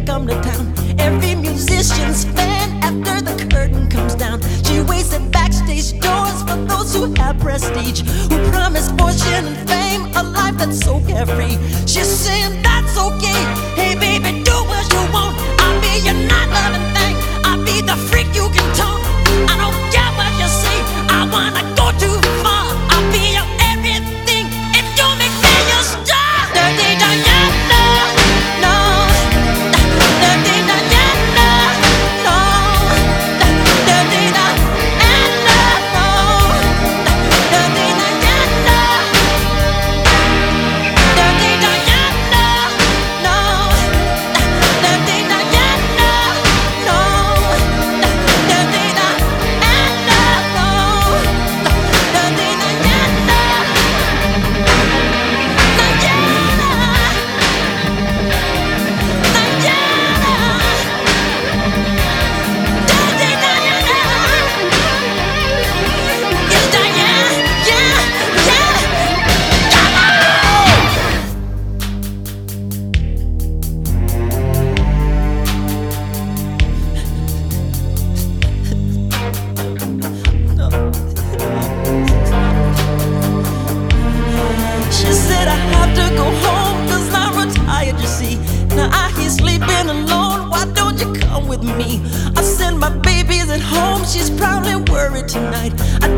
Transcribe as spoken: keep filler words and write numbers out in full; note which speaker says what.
Speaker 1: come to town. Every musician's fan after the curtain comes down. She waits at backstage doors for those who have prestige, who promise fortune and fame, a life that's so carefree. She's saying that's okay. Hey baby, do what you want. I'll be your not-loving thing. I'll be the freak you can taunt. I don't care what you say. I wanna go too far. I'll be your everything if you make me your star. Dirty Diana, no. Dirty Diana, no. Dirty Diana, no. Dirty Diana. Dirty Diana, no. Dirty Diana, no. Dirty Diana, no. Dirty Diana. She said I have to go home cause I'm retired, you see. Now I hear sleeping alone, why don't you come with me? I send my babies at home, she's probably worried tonight. I